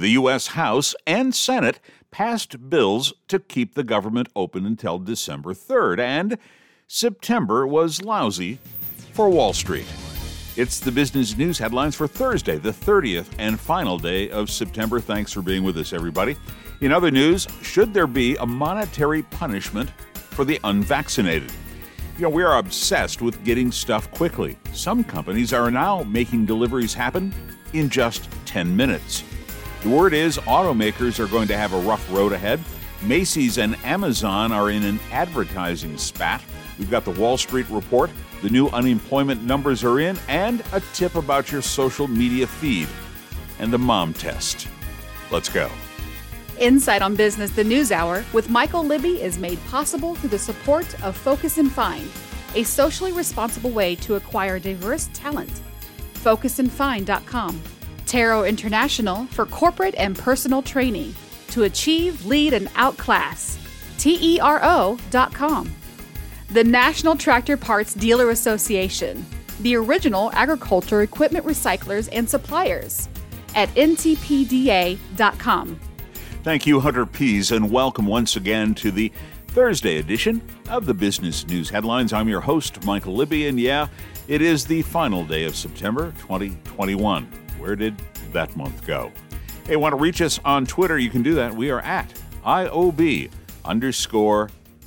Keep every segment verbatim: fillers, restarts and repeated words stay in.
The U S House and Senate passed bills to keep the government open until December third, and September was lousy for Wall Street. It's the business news headlines for Thursday, the thirtieth and final day of September. Thanks for being with us, everybody. In other news, should there be a monetary punishment for the unvaccinated? You know, we are obsessed with getting stuff quickly. Some companies are now making deliveries happen in just ten minutes. The word is automakers are going to have a rough road ahead. Macy's and Amazon are in an advertising spat. We've got the Wall Street report, the new unemployment numbers are in, and a tip about your social media feed, and the mom test. Let's go. Insight on Business, the News Hour with Michael Libby is made possible through the support of Focus and Find, a socially responsible way to acquire diverse talent. focus and find dot com. Tero International for corporate and personal training to achieve, lead, and outclass. T E R O dot com. The National Tractor Parts Dealer Association, the original agriculture equipment recyclers and suppliers, at N T P D A dot com. Thank you, Hunter Pease, and welcome once again to the Thursday edition of the Business News Headlines. I'm your host, Michael Libby, and yeah, it is the final day of September twenty twenty-one. Where did that month go? Hey, want to reach us on Twitter? You can do that. We are at I O B underscore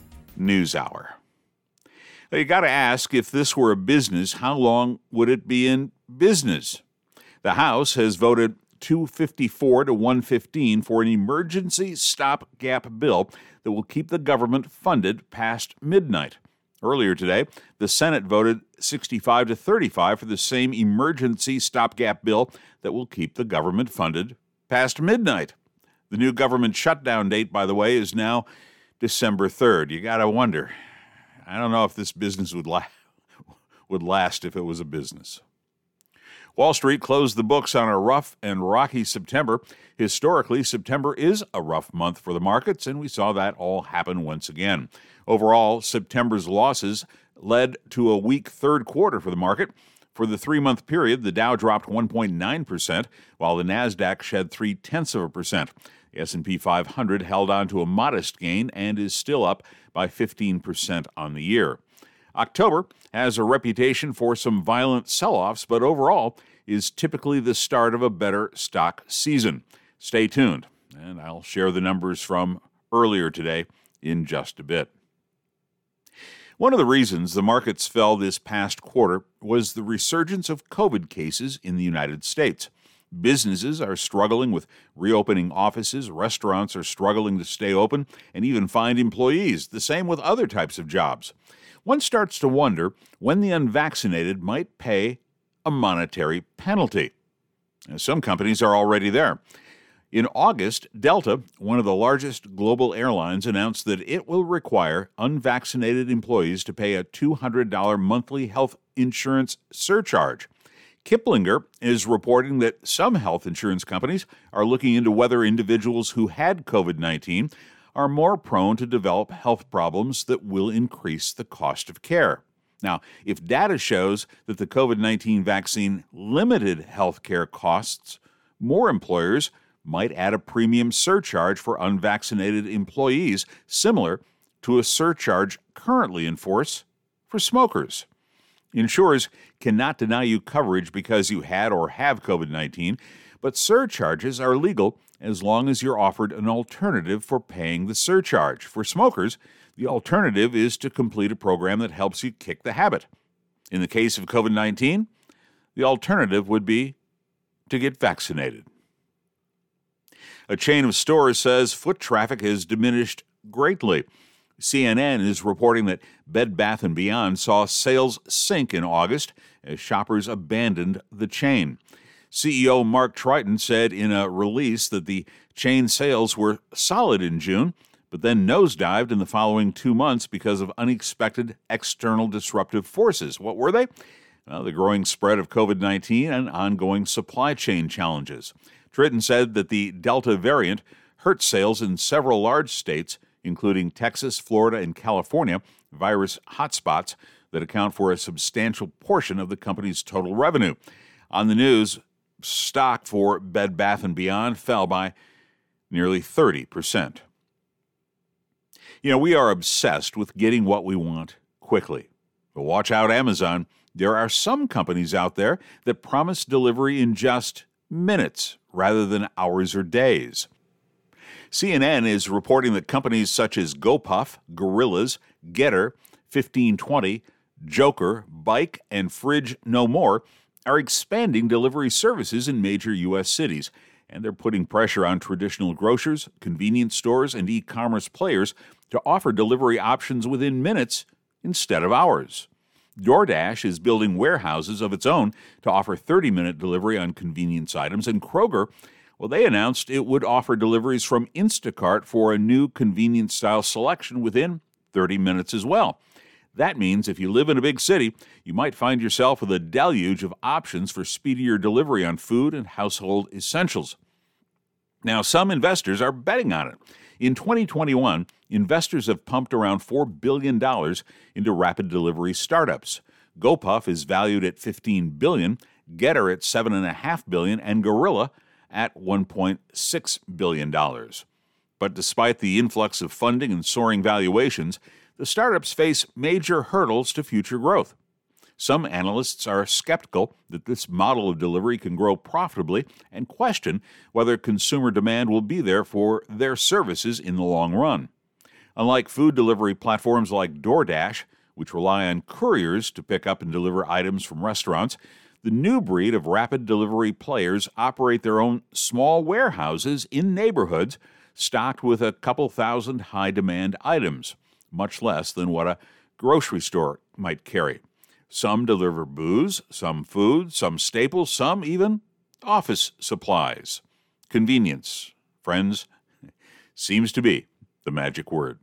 News Hour. Now, you got to ask, if this were a business, how long would it be in business? The House has voted two fifty-four to one fifteen for an emergency stopgap bill that will keep the government funded past midnight. Earlier today, the Senate voted sixty-five to thirty-five for the same emergency stopgap bill that will keep the government funded past midnight. The new government shutdown date, by the way, is now December third. You got to wonder, I don't know if this business would, la- would last if it was a business. Wall Street closed the books on a rough and rocky September. Historically, September is a rough month for the markets, and we saw that all happen once again. Overall, September's losses led to a weak third quarter for the market. For the three-month period, the Dow dropped one point nine percent, while the Nasdaq shed three-tenths of a percent. The S and P five hundred held on to a modest gain and is still up by fifteen percent on the year. October has a reputation for some violent sell-offs, but overall is typically the start of a better stock season. Stay tuned, and I'll share the numbers from earlier today in just a bit. One of the reasons the markets fell this past quarter was the resurgence of COVID cases in the United States. Businesses are struggling with reopening offices, restaurants are struggling to stay open, and even find employees, the same with other types of jobs. One starts to wonder when the unvaccinated might pay a monetary penalty. Now, some companies are already there. In August, Delta, one of the largest global airlines, announced that it will require unvaccinated employees to pay a two hundred dollars monthly health insurance surcharge. Kiplinger is reporting that some health insurance companies are looking into whether individuals who had COVID nineteen are more prone to develop health problems that will increase the cost of care. Now, if data shows that the COVID nineteen vaccine limited health care costs, more employers might add a premium surcharge for unvaccinated employees, similar to a surcharge currently in force for smokers. Insurers cannot deny you coverage because you had or have COVID nineteen, but surcharges are legal as long as you're offered an alternative for paying the surcharge. For smokers, the alternative is to complete a program that helps you kick the habit. In the case of COVID nineteen, the alternative would be to get vaccinated. A chain of stores says foot traffic has diminished greatly. C N N is reporting that Bed Bath and Beyond saw sales sink in August as shoppers abandoned the chain. C E O Mark Triton said in a release that the chain sales were solid in June, but then nosedived in the following two months because of unexpected external disruptive forces. What were they? Well, the growing spread of COVID nineteen and ongoing supply chain challenges. Triton said that the Delta variant hurt sales in several large states, including Texas, Florida, and California, virus hotspots that account for a substantial portion of the company's total revenue. On the news, stock for Bed Bath and Beyond fell by nearly thirty percent. You know, we are obsessed with getting what we want quickly. But watch out, Amazon. There are some companies out there that promise delivery in just minutes rather than hours or days. C N N is reporting that companies such as GoPuff, Gorillas, Getter, fifteen twenty, Joker, Bike, and Fridge No More are expanding delivery services in major U S cities, and they're putting pressure on traditional grocers, convenience stores, and e-commerce players to offer delivery options within minutes instead of hours. DoorDash is building warehouses of its own to offer thirty-minute delivery on convenience items, and Kroger, well, they announced it would offer deliveries from Instacart for a new convenience-style selection within thirty minutes as well. That means if you live in a big city, you might find yourself with a deluge of options for speedier delivery on food and household essentials. Now, some investors are betting on it. In twenty twenty-one, investors have pumped around four billion dollars into rapid delivery startups. GoPuff is valued at fifteen billion dollars, Getter at seven point five billion dollars, and Gorilla at one point six billion dollars. But despite the influx of funding and soaring valuations, the startups face major hurdles to future growth. Some analysts are skeptical that this model of delivery can grow profitably and question whether consumer demand will be there for their services in the long run. Unlike food delivery platforms like DoorDash, which rely on couriers to pick up and deliver items from restaurants, the new breed of rapid delivery players operate their own small warehouses in neighborhoods stocked with a couple thousand high-demand items, much less than what a grocery store might carry. Some deliver booze, some food, some staples, some even office supplies. Convenience, friends, seems to be the magic word.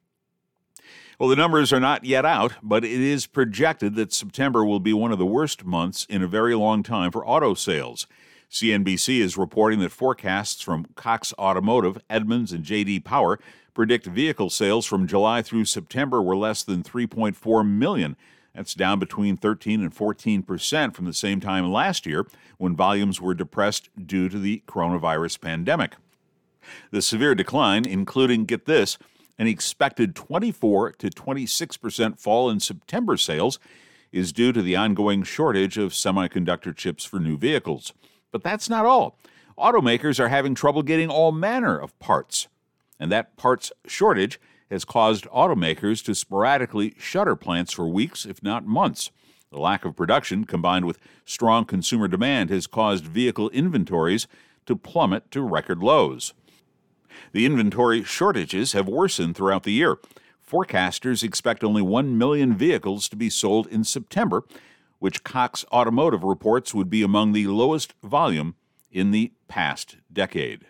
Well, the numbers are not yet out, but it is projected that September will be one of the worst months in a very long time for auto sales. C N B C is reporting that forecasts from Cox Automotive, Edmunds, and J D Power predict vehicle sales from July through September were less than three point four million. That's down between thirteen and fourteen percent from the same time last year, when volumes were depressed due to the coronavirus pandemic. The severe decline, including, get this, an expected twenty-four to twenty-six percent fall in September sales, is due to the ongoing shortage of semiconductor chips for new vehicles. But that's not all. Automakers are having trouble getting all manner of parts, and that parts shortage has caused automakers to sporadically shutter plants for weeks, if not months. The lack of production, combined with strong consumer demand, has caused vehicle inventories to plummet to record lows. The inventory shortages have worsened throughout the year. Forecasters expect only one million vehicles to be sold in September, which Cox Automotive reports would be among the lowest volume in the past decade.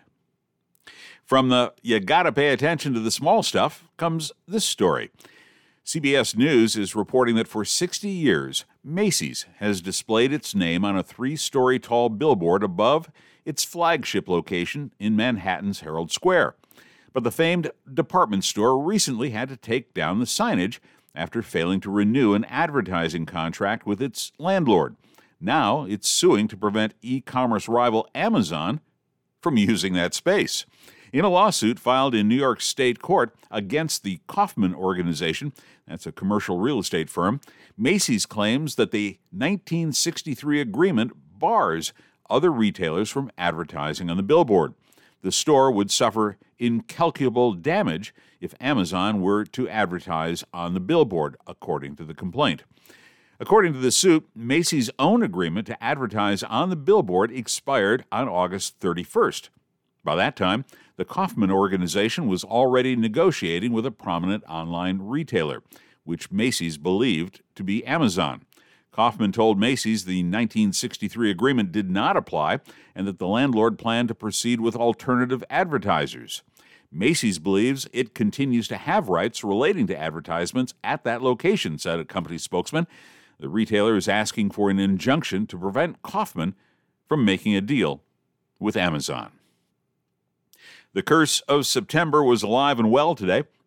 From the you gotta pay attention to the small stuff comes this story. C B S News is reporting that for sixty years, Macy's has displayed its name on a three-story tall billboard above its flagship location in Manhattan's Herald Square. But the famed department store recently had to take down the signage after failing to renew an advertising contract with its landlord. Now it's suing to prevent e-commerce rival Amazon from using that space. In a lawsuit filed in New York State Court against the Kaufman Organization, that's a commercial real estate firm, Macy's claims that the nineteen sixty-three agreement bars other retailers from advertising on the billboard. The store would suffer incalculable damage if Amazon were to advertise on the billboard, according to the complaint. According to the suit, Macy's own agreement to advertise on the billboard expired on August thirty-first. By that time, the Kaufman Organization was already negotiating with a prominent online retailer, which Macy's believed to be Amazon. Kaufman told Macy's the nineteen sixty-three agreement did not apply and that the landlord planned to proceed with alternative advertisers. Macy's believes it continues to have rights relating to advertisements at that location, said a company spokesman. The retailer is asking for an injunction to prevent Kaufman from making a deal with Amazon. The curse of September was alive and well today.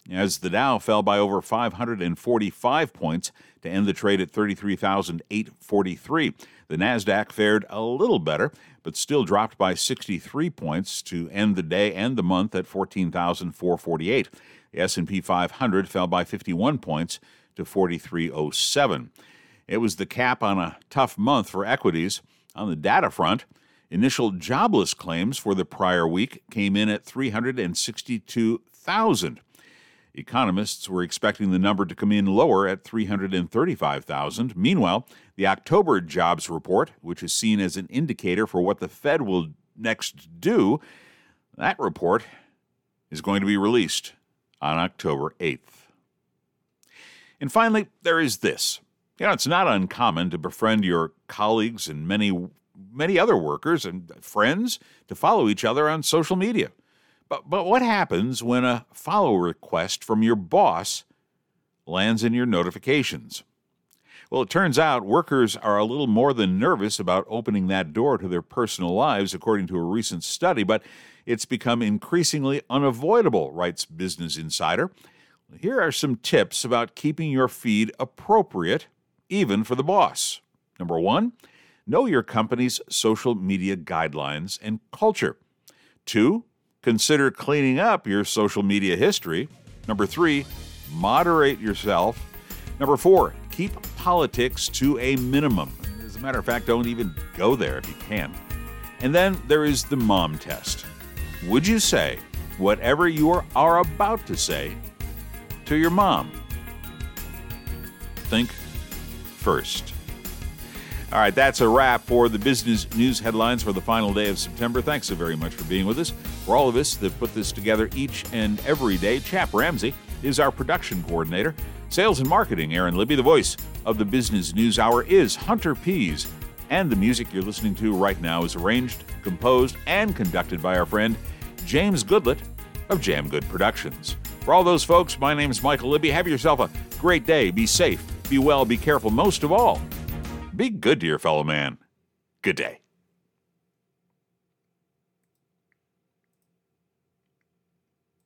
as the Dow fell by over five hundred forty-five points to end the trade at thirty-three thousand eight hundred forty-three. The Nasdaq fared a little better, but still dropped by sixty-three points to end the day and the month at fourteen thousand four hundred forty-eight. The S and P five hundred fell by fifty-one points to forty-three oh seven. It was the cap on a tough month for equities. On the data front, initial jobless claims for the prior week came in at three hundred sixty-two thousand. Economists were expecting the number to come in lower at three hundred thirty-five thousand. Meanwhile, the October jobs report, which is seen as an indicator for what the Fed will next do, that report is going to be released on October eighth. And finally, there is this. You know, it's not uncommon to befriend your colleagues and many, many other workers and friends to follow each other on social media. But, but what happens when a follow request from your boss lands in your notifications? Well, it turns out workers are a little more than nervous about opening that door to their personal lives, according to a recent study, but it's become increasingly unavoidable, writes Business Insider. Here are some tips about keeping your feed appropriate, even for the boss. Number one, know your company's social media guidelines and culture. Two, consider cleaning up your social media history. Number three, moderate yourself. Number four, keep politics to a minimum. As a matter of fact, don't even go there if you can. And then there is the mom test. Would you say whatever you are, are about to say to your mom? Think first. All right, that's a wrap for the business news headlines for the final day of September. Thanks so very much for being with us. For all of us that put this together each and every day, Chap Ramsey is our production coordinator. Sales and marketing, Aaron Libby. The voice of the Business News Hour is Hunter Pease. And the music you're listening to right now is arranged, composed, and conducted by our friend James Goodlett of Jam Good Productions. For all those folks, my name is Michael Libby. Have yourself a great day. Be safe, be well, be careful. Most of all, be good to your fellow man. Good day.